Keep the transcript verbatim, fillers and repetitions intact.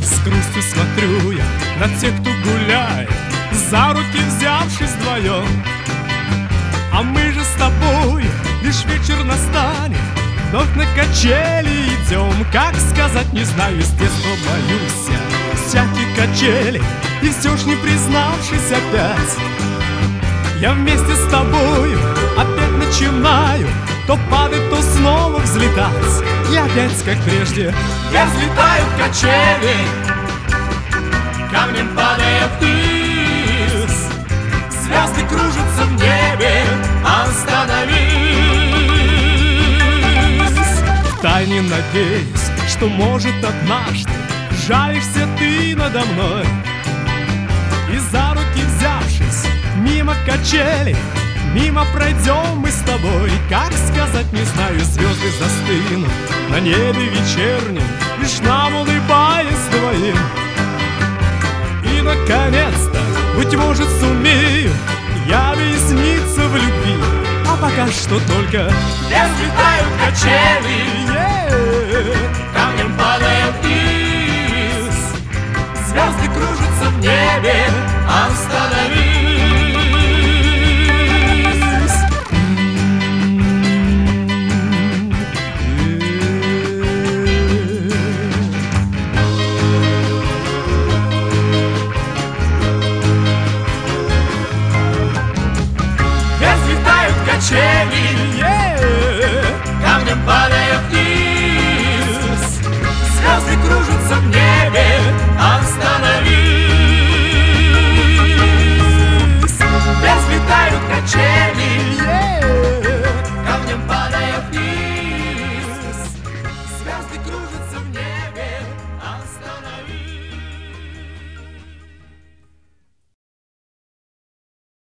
С грустью смотрю я на тех, кто гуляет, за руки взявшись вдвоем. А мы же с тобой, лишь вечер настанет, вновь на качели идем. Как сказать, не знаю, с детства боюсь я всяких качелей. И все ж не признавшись опять, я вместе с тобою опять начинаю то падать, то снова взлетать. И опять, как прежде, я взлетаю в качели, камнем падая вниз. Звезды кружатся в небе, остановись. Втайне надеюсь, что, может, однажды жалишься ты надо мной, и за руки взявшись, мимо качелей, мимо пройдем мы с тобой. Как сказать, не знаю, звезды застынут на небе вечернем, лишь нам улыбаясь двоим. И, наконец-то, быть может, сумею я объясниться в любви. А пока что только я взлетаю в качели, yeah, камнем падая вниз.